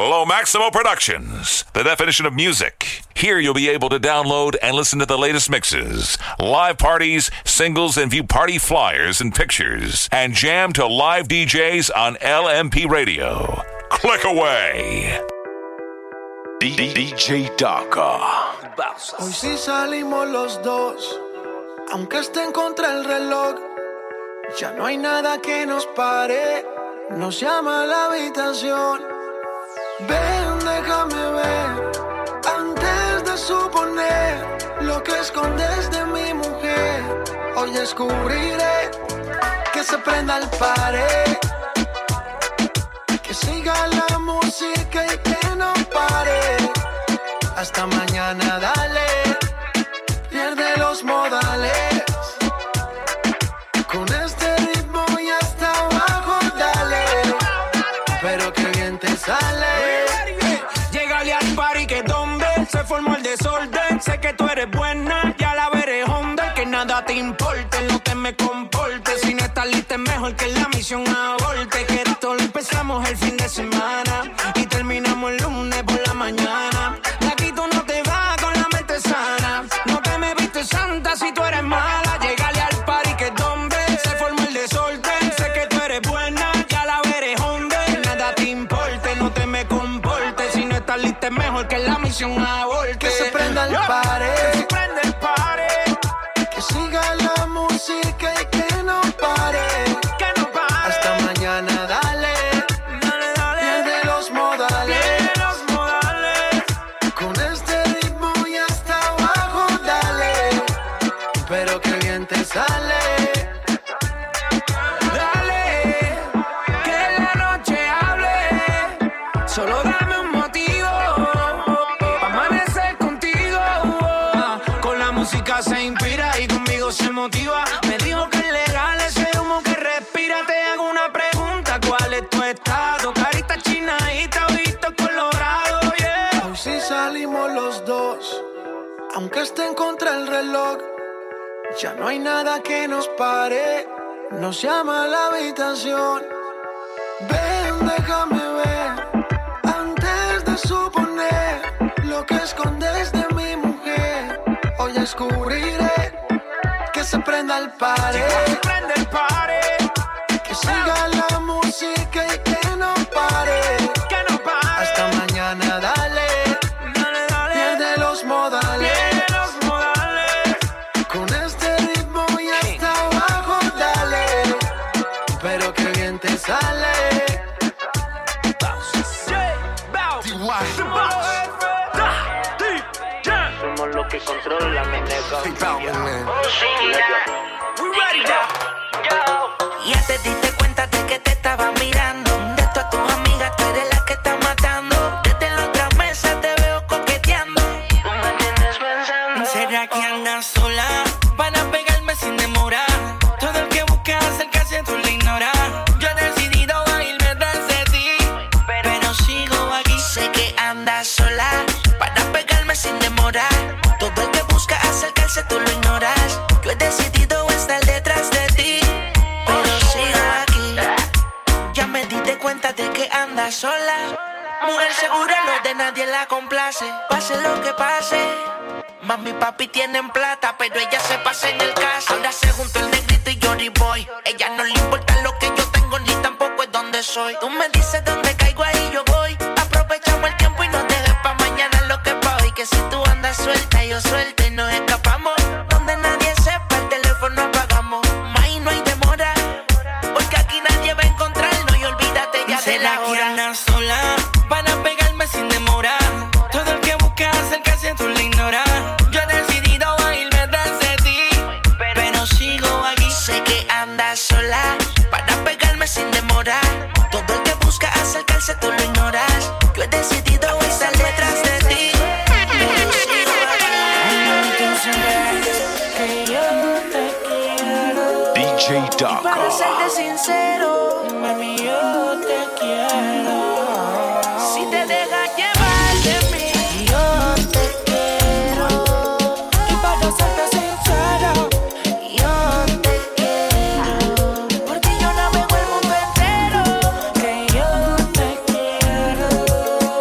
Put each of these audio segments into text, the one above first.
Lo Maximo Productions, the definition of music. Here you'll be able to download and listen to the latest mixes, live parties, singles, and view party flyers and pictures, and jam to live DJs on LMP Radio. Click away. DJ Daka. Hoy sí salimos los dos, aunque esté en contra el reloj. Ya no hay nada que nos pare, nos llama a la habitación. Ven, déjame ver, antes de suponer lo que escondes de mi mujer. Hoy descubriré que se prenda el pared, que siga la música y que no pare. Hasta mañana, dale, pierde los modales. Con este ritmo y hasta abajo, dale, pero que bien te sale. Llegale al party que donde se formó el desorden. Sé que tú eres buena, ya la veré Honda. Que nada te importe, no te me comportes. Si no estás lista es mejor que la misión aborte. Que esto lo empezamos el fin de semana y terminamos el lunes por la mañana. De aquí tú no te vas con la mente sana. No te me viste santa si tú eres mala. Llegale al party que donde se formó el desorden. Sé que tú eres buena, ya la veré Honda. Que nada te importe, no te me comportes. Si no estás lista es mejor que la misión aborte. Que se prenda el pared, que se prenda el party. que siga la música y que no pare. Que no pare. Hasta mañana, dale, Dale, dale. pierde los modales. Pierde los modales. Con este ritmo y hasta abajo, dale, pero que bien te sale. Dale, que la noche hable. Solo dame un motivo pa' amanecer contigo. Con la música se inspira y conmigo se motiva. Me dijo que es legal ese humo que respira. Te hago una pregunta, ¿cuál es tu estado? Carita chinadita, ojito colorado, yeah. Hoy sí salimos los dos, aunque esté en contra el reloj. Ya no hay nada que nos pare, nos llama a la habitación. Ven, déjame ver, antes de suponer lo que escondes de mi mujer. Hoy descubriré que se prenda el pared, Que se prende el party. que siga la música y que no pare. Que no pare. Hasta mañana, dale, Dale, dale. pierde los modales. Pierde los modales. Con este ritmo y hasta abajo, dale, pero que bien te sale. Somos los que controlan, mi nega. Ya te diste cuenta de que te estaba mirando. De todas tus amigas, tú eres la que está matando. Desde la otra mesa te veo coqueteando. Tú me tienes pensando. ¿Será que andas sola? Van a pegarme sin demora. Todo el que busca acercarse tú lo ignoras. Yo he decidido irme tras de ti, pero sigo aquí. Sé que andas sola. Para pegarme sin demora. Todo el que busca acercarse tú lo ignoras. Yo he decidido estar detrás de ti, pero sigo aquí. Ya me di de cuenta de que andas sola. Mujer segura, lo de nadie la complace. Pase lo que pase. Mami y papi tienen plata, pero ella se pasa en el caso. Ahora se juntó el negrito y Johnny Boy. Ella no le importa lo que yo tengo, ni tampoco es donde soy. Tú me dices dónde caigo, ahí yo voy. Aprovechamos el tiempo y no dejes pa' mañana lo que pa' hoy. Que si tú andas suelta, yo suelta y nos escapamos. Donde nadie sepa, el teléfono apagamos. Más no hay demora, porque aquí nadie va a encontrarnos. Y olvídate ya de la hora. Andas sola, van a pegarme sin demora. Todo el que busca acercarse tú lo ignoras. Yo he decidido irme tras de ti, pero sigo aquí. Sé que andas sola, para pegarme sin demora. Todo el que busca acercarse tú lo ignoras. Yo he decidido estar detrás de ti, pero sigo aquí. Tú sabes que yo te quiero. DJ Daka. Para serte sincero, mami, yo te quiero. Si te dejas llevar de mí, yo te quiero. Y para serte sincero, yo te quiero. Porque yo navego el mundo entero. Que yo te quiero.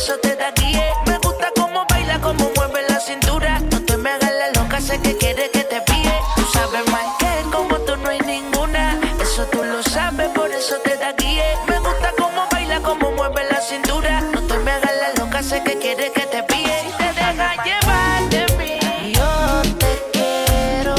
eso te da guía. Me gusta cómo baila, cómo mueve la cintura. No te me hagas la loca, sé que quiere que te pille. Tú sabes más que como tú no hay ninguna. Eso tú lo sabes, por eso te da guía. Me gusta cómo baila, cómo mueve la cintura. No te me hagas la loca, sé que quiere que te pille. Y te deja llevar de mí. Yo te quiero.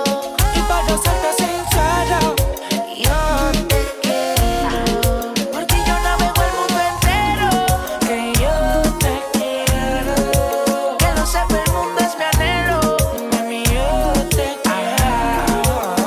Y para serte sincero, Yo te quiero. Por ti yo navego el mundo entero. que yo te quiero. Que lo sepa el mundo es mi anhelo. Mami, yo te quiero.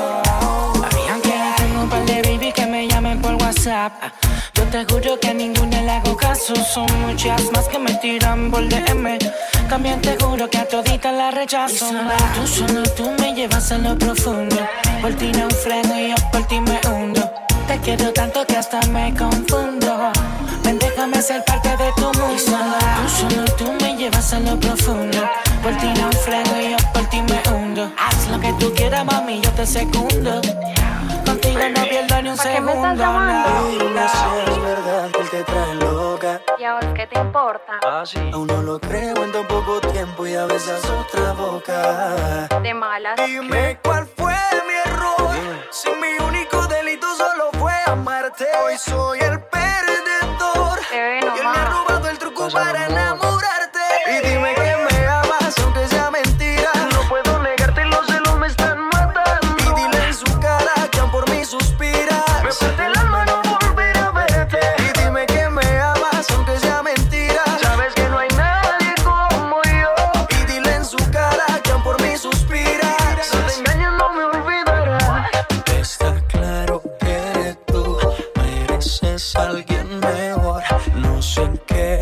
Sabían que tengo un par de baby que me llamen por WhatsApp. Yo te juro que a ninguna le hago caso. Son muchas más que me tiran por DM. También te juro que a toditas la rechazo. Solo tú me llevas a lo profundo. Por ti naufrago y yo por ti me hundo. Te quiero tanto que hasta me confundo. Ven, déjame ser parte de tu mundo. Solo tú me llevas a lo profundo. Por ti naufrago y yo por ti me hundo. Haz lo que tú quieras, mami, yo te secundo. Contigo no pierdo ni un ¿Para qué me estás segundo. llamando? no. Dime si es verdad que él te trae loca. ¿Y ahora qué te importa? Aún no lo creo en tan poco tiempo y a besas otra boca. De malas. Dime cuál fue mi error. Si mi único delito solo fue amarte. Hoy soy el perdedor. Te ve Y él me ha nomás. robado el truco para enamorarte. Y dime que me amas aunque sea mentira. No puedo negarte, los celos me están matando. Y dile en su cara que aún por mí suspira. Me parte el alma no volver a verte. Y dime que me amas aunque sea mentira. Sabes que no hay nadie como yo. Y dile en su cara que aún por mí suspira. Si te engañas no me olvidarás. Está claro que tú mereces a alguien mejor. No sé en qué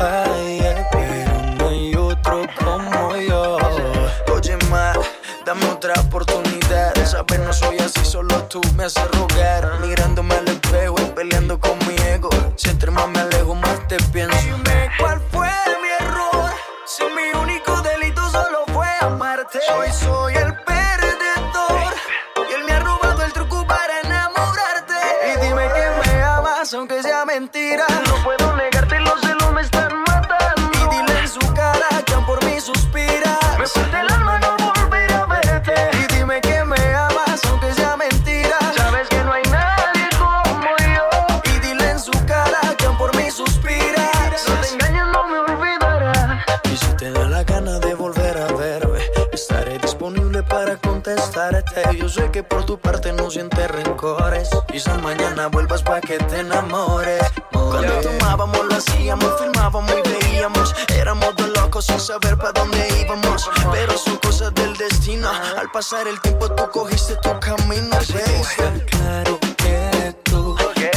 falle, pero no hay otro como yo. Oye, ma, dame otra oportunidad. Sabes, no soy así, solo tú me haces rogar. Mirándome al espejo y peleando con mi ego. Si entre más me alejo, más te pienso. Dime cuál fue mi error. Si mi único delito solo fue amarte. Hoy soy el perdedor. Y él me ha robado el truco para enamorarte. Y dime que me amas aunque sea mentira. No puedo negarte, los celos me están matando. Y dile en su cara que aún por mí suspira. Me parte el alma no volver a verte. Y dime que me amas aunque sea mentira. Sabes que no hay nadie como yo. Y dile en su cara que aún por mí suspira. Si te engañas no me olvidarás. Y si te da la gana de volver a verme, estaré disponible para contestarte. Yo sé que por tu parte no sientes rencores. Quizás mañana vuelvas pa' que te enamores. Cuando tomábamos lo hacíamos, filmábamos y veíamos. Éramos dos locos sin saber pa' dónde íbamos. Pero son cosas del destino. Al pasar el tiempo tú cogiste tu camino. Está claro que tú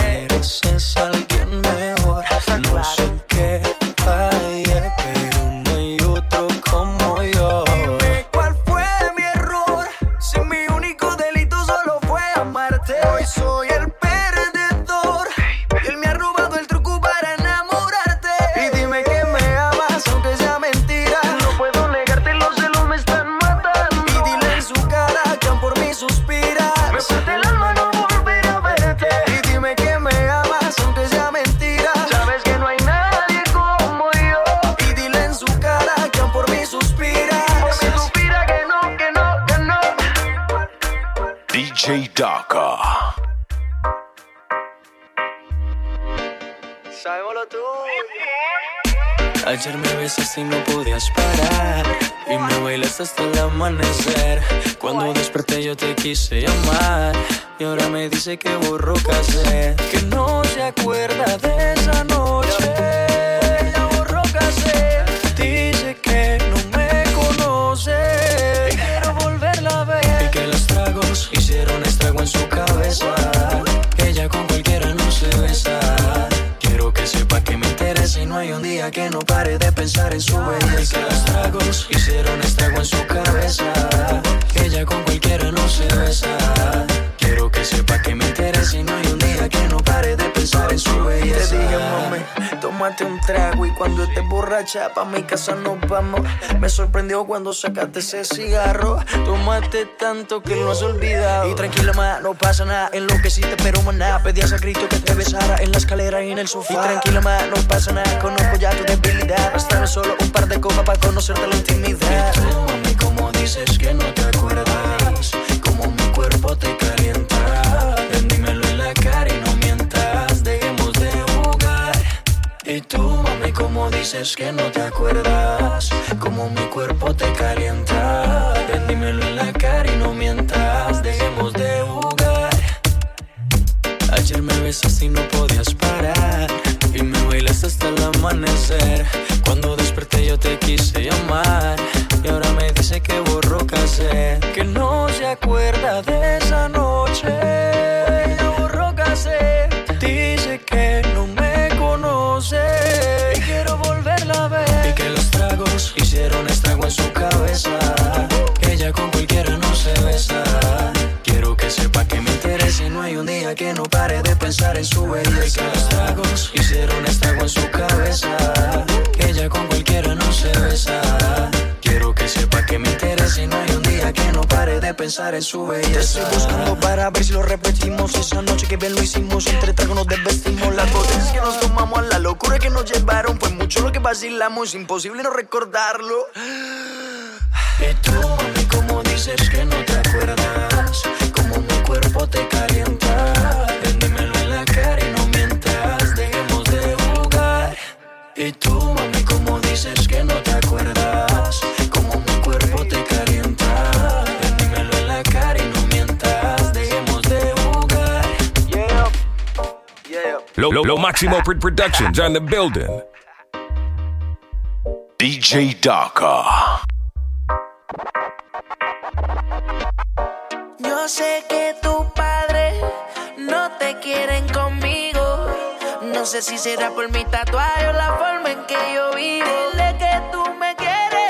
mereces a alguien mejor. No sé qué falle, pero no hay otro como yo. Dime cuál fue mi error. Si mi único delito solo fue amarte. Hoy soy el perdedor. Y él me ha robado el truco para enamorarte. Y dime que me amas aunque sea mentira. No puedo negarte, los celos me están matando. Y dile en su cara que aún por mí suspira. Me parte el alma no volver a verte. Y dime que me amas aunque sea mentira. Sabes que no hay nadie como yo. Y dile en su cara que aún por mí suspira. Por mí suspira que no, que no, que no. DJ Daka. Sabemos lo tuyo. Ayer me besaste y no podías parar. Y me bailaste hasta el amanecer. Cuando desperté yo te quise llamar. Y ahora me dice que borró cassette. Que no se acuerda de esa noche. Ella borró cassette. Dice que no me conoce. Y quiero volverla a ver. Y que los tragos hicieron estrago en su cabeza. Ella con cualquiera no se besa. Quiero que sepa que me interesa y no hay un día que no pare de pensar en su belleza. Que los tragos hicieron estrago en su cabeza. Ella con cualquiera no se besa. Quiero que sepa que me interesa y no hay un día que no pare de pensar en su belleza. Sigue, mami, tómate un trago y cuando estés borracha pa' mi casa nos vamos. Me sorprendió cuando sacaste ese cigarro. Tómate tanto que lo has olvidado. Y tranquila, ma, no pasa nada. Enloqueciste, pero maná. Pedías a grito que te besara en la escalera y en el sofá. Y tranquila, ma, no pasa nada. Conozco ya tu debilidad. Bastaron solo un par de copas para conocerte la intimidad. Y tú, mami, como dices que no te acuerdas, como mi cuerpo te calienta. Ven, dímelo en la cara y no mientas. Dejemos de jugar. Y tú, mami, como dices que no te acuerdas, como mi cuerpo te calienta. Ven, dímelo en la cara y no mientas. Dejemos de jugar. Ayer me besaste y no podías parar, y me bailaste hasta el amanecer. Cuando desperté yo te quise llamar, y ahora me dice que borró cassette, que no se acuerda de esa noche. Que borró cassette. Dice que no me conoce y quiero volverla a ver. Y que los tragos hicieron estrago en su cabeza. Ella con cualquiera no se besa. Quiero que sepa que me interesa y no hay un día que no pare de pensar en su belleza. Y que los tragos hicieron estrago en su cabeza. Ella con cualquiera no se besa. Quiero que sepa que me interesa y no hay un día que no pare de pensar en su belleza. Te estoy buscando para ver si lo repetimos. Esa noche que bien lo hicimos, entre tragos nos desvestimos. Las botellas que nos tomamos, a la locura que nos llevaron. Fue mucho lo que vacilamos, es imposible no recordarlo. Y tú, mami, como dices que no te acuerdas, como mi cuerpo te calienta. Ven, dímelo en la cara y no mientas. Dejemos de jugar. Y tú, mami, como dices que no te acuerdas, como mi cuerpo te calienta. Ven, dímelo en la cara y no mientas. Dejemos de jugar. Yeah, yeah. Lo Máximo Productions on the building. DJ Daka. Yo sé que tus padres no te quieren conmigo. No sé si será por mi tatuaje o la forma en que yo vivo. Dile que tú me quieres,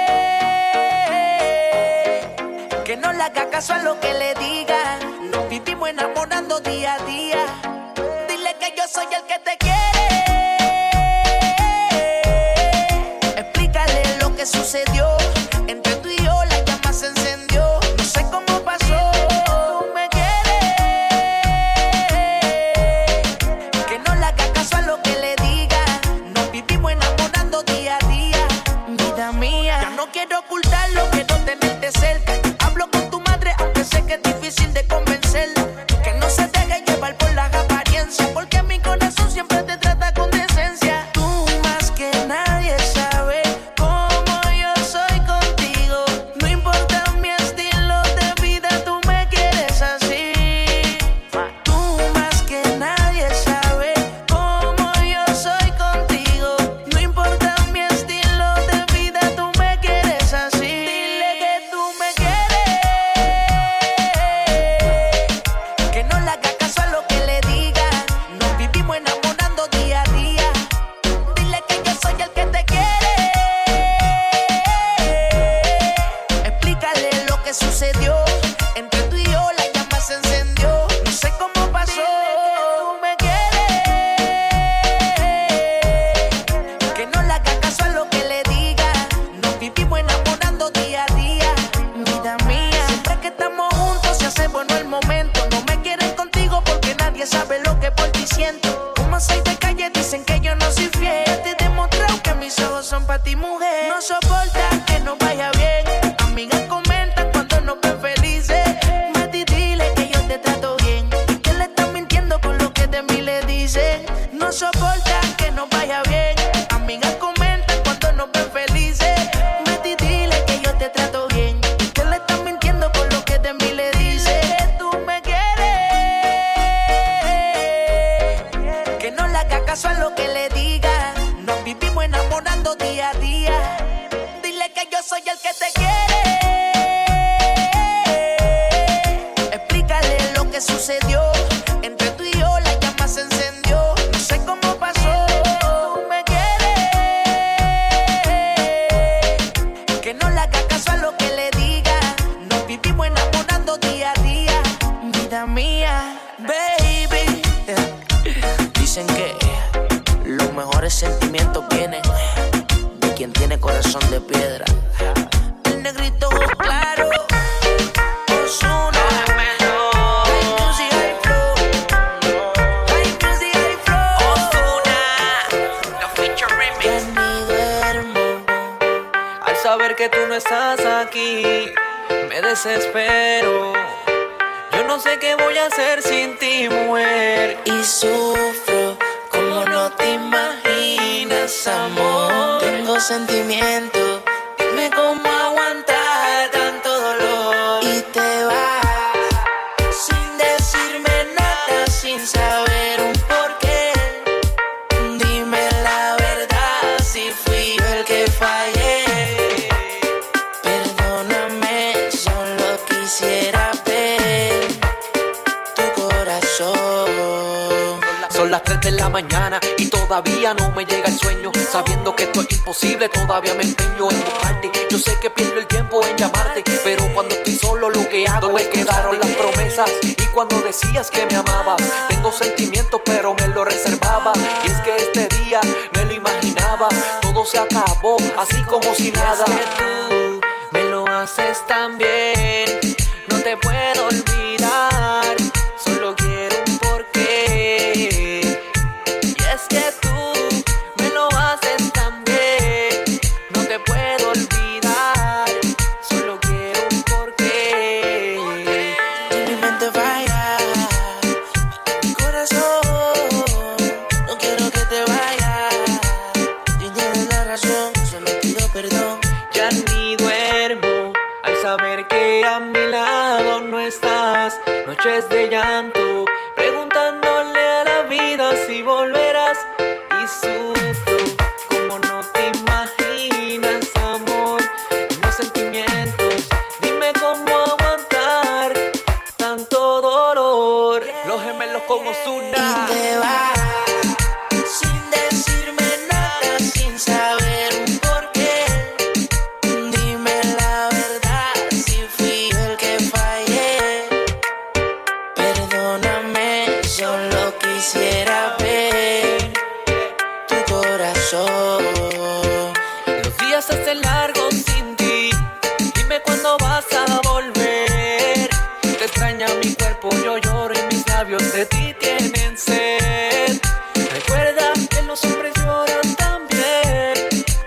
que no le haga caso a lo que le digan. Nos vivimos enamorando día a día. Dile que yo soy el que te quiere. Explícale lo que sucedió. Entre tú y yo la llama se encendió. No sé cómo pasó. Tú me quieres, que no le haga caso a lo que le diga. Nos vivimos enamorando día a día. Vida mía, ya no quiero ocultarlo, quiero tenerte cerca. Hablo con tu madre, aunque sé que es difícil de convencerla. Que no se deje llevar por las apariencias, porque mi corazón siempre te trata con decencia. Tú más que nadie sabes cómo yo soy contigo. No importa mi estilo de vida, tú me quieres así. Tú más que nadie sabes cómo yo soy contigo. No importa mi estilo de vida, tú me quieres así. Dile que tú me quieres, que no le haga caso a lo que le diga. Nos vivimos enamorando día a día. Dile que yo soy el que te quiere. Explícale lo que sucedió. Entre tú y yo la llama se encendió. No sé cómo pasó. Tú me quieres, que no le haga caso a lo que le diga. Nos vivimos enamorando día a día. Vida mía, siempre que estamos juntos se hace bueno el momento. No me quieren contigo porque nadie sabe lo que por ti siento. Como soy de calle dicen que yo no soy fiel. Te he demostrado que mis ojos son para ti, mujer. No soportan que no vaya bien. Amigas comentan cuando nos ven felices. Mati, dile que yo te trato bien y que le están mintiendo con lo que de mí le dicen. No soportan que no vaya bien. Amigas comentan cuando nos ven felices. Mati, dile que yo te trato bien y que le están mintiendo con lo que de mí le dicen. Que tú me quieres, que no le haga caso a lo que le diga. Nos vivimos enamorando día a día. Dile que yo soy el que te quiere. Explícale lo que sucedió. Entre tú y yo la llama se encendió. No sé cómo pasó. Tú me quieres, que no le haga caso a lo que le diga. Nos vivimos enamorando día a día. Vida mía, baby. Dicen que mejores sentimientos vienen de quien tiene corazón de piedra. El negrito ojos claro, Ozuna. High music, high flow. High music, high flow. Ozuna, the feature remix. Ya ni duermo Al saber que tú no estás aquí, me desespero. Yo no sé qué voy a hacer sin ti, mujer. y sufro como no te imaginas, amor. Tengo sentimiento, dime cómo aguantar tanto dolor. Y te vas sin decirme nada, sin saber un porqué. Dime la verdad, si fui yo el que fallé. Perdóname, solo quisiera ver tu corazón. Son las 3 de la mañana y todavía no me llega el sueño. Sabiendo que esto es imposible, todavía me empeño en buscarte. Yo sé que pierdo el tiempo en llamarte, pero cuando estoy solo lo que hago es quedaron las promesas. Y cuando decías que me amabas, tengo sentimientos pero me lo reservaba. Y es que este día me lo imaginaba, todo se acabó así como si nada. Es que tú me lo haces tan bien, no te puedo olvidar. Solo quiero un porqué. Y es que tú me lo haces tan bien, no te puedo olvidar. Solo quiero un porqué. Mi mente falla, mi corazón, no quiero que te vayas. Si tienes la razón, solo pido perdón. Ya ni duermo al saber que a mi lado no estás. Noches de llanto, preguntándole a la vida si volverás. Y sufro como no te imaginas, amor. Los sentimientos, dime cómo aguantar tanto dolor. Los gemelos como Ozuna. Y te vas sin decirme nada, sin saber un porqué. Dime la verdad, si fui yo el que fallé. Perdóname, solo quisiera ver tu corazón. Los días se hacen largos sin ti. Dime cuándo vas a volver. Te extraña mi cuerpo, yo lloro y mis labios de ti tienen sed. Recuerda que los hombres lloran también.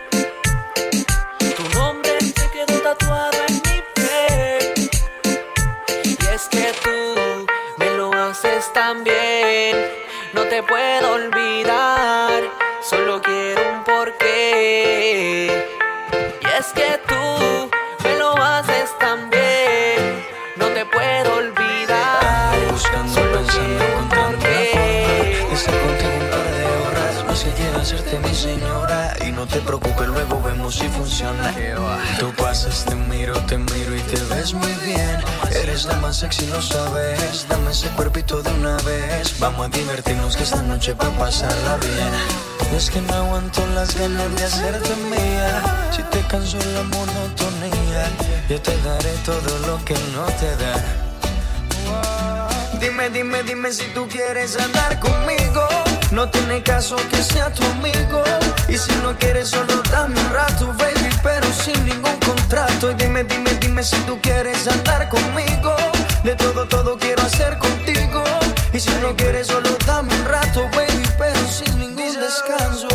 Tu nombre se quedó tatuado en mi piel. Y es que tú me lo haces tan bien, no te puedo olvidar. Solo quiero un porqué. Y es que tú me lo haces tan bien, no te puedo olvidar. Buscando, Solo pensando, quiero un encontrando una porqué. forma de estar contigo un par de horas. No sé, quiero hacerte mi señora. Y no te preocupes, luego vemos si funciona. Tú pasas, te miro y te ves muy bien. Eres la más sexy, lo sabes. Dame ese cuerpito de una vez. Vamos a divertirnos que esta noche va a pasarla bien. Es que no aguanto las ganas de hacerte mía. Si te canso la monotonía, yo te daré todo lo que no te da. Dime si tú quieres andar conmigo. No tiene caso que sea tu amigo. Y si no quieres solo dame un rato, baby, pero sin ningún contrato. Y dime si tú quieres andar conmigo. De todo quiero hacer contigo. Y si no quieres solo dame un rato, baby, pero sin ningún descanso.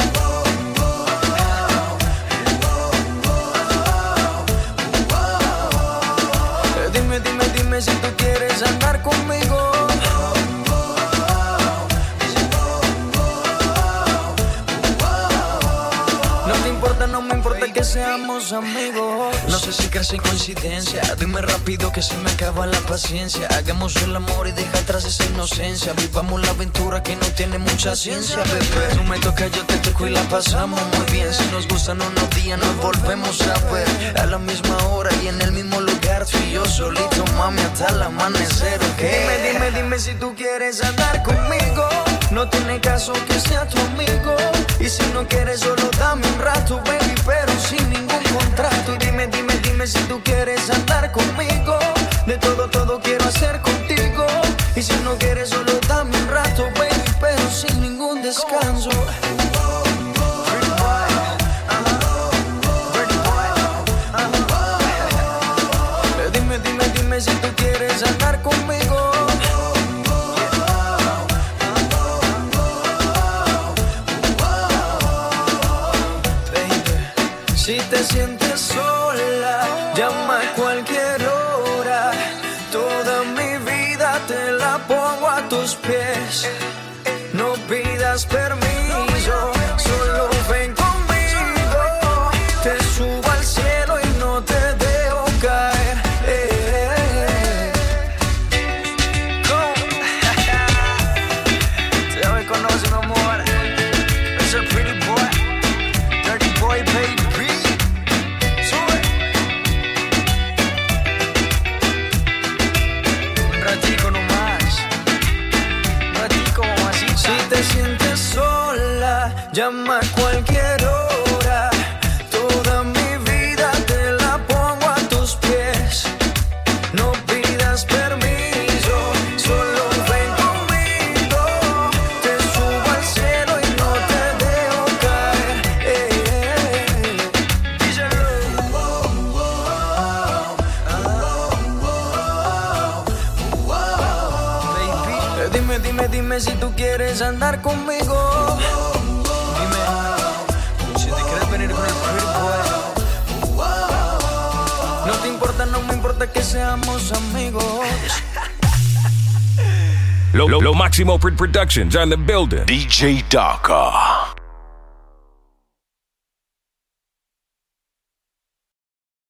Dime si tú quieres andar conmigo. No me importa que seamos amigos. No sé si crees en coincidencia. Dime rápido que se me acaba la paciencia. Hagamos el amor y deja atrás esa inocencia. Vivamos la aventura que no tiene mucha ciencia, bebé. Tú me tocas, yo te toco y la pasamos muy bien. Si nos gustan unos días nos volvemos a ver. A la misma hora y en el mismo lugar. Tú y yo solito, mami, hasta el amanecer, ¿ok? Dime si tú quieres andar conmigo. No tiene caso que sea tu amigo. Y si no quieres solo dame un rato, baby, pero sin ningún contrato. Y dime si tú quieres andar conmigo. De todo quiero hacer contigo. Y si no quieres solo dame un rato, baby, pero sin ningún descanso. sientes sola, llama a cualquier hora. Toda mi vida te la pongo a tus pies. No pidas permiso, solo ven conmigo. Te subo al cielo y no te dejo caer. Ya me conoce, mi amor. Es el pretty boy, dirty boy, baby. Sube. Un ratico nomás. Un ratico, mamacita. Si te sientes sola, llama a cualquier hora. Toda mi vida te la pongo a tus pies. No pidas permiso, solo ven conmigo. Te subo al cielo y no te dejo caer. Díselo. Baby, dime si tú quieres andar conmigo. Dime si te quieres venir con el pretty boy. No te importa, no me importa que seamos amigos. Lo Máximo Productions on the building. DJ Darker.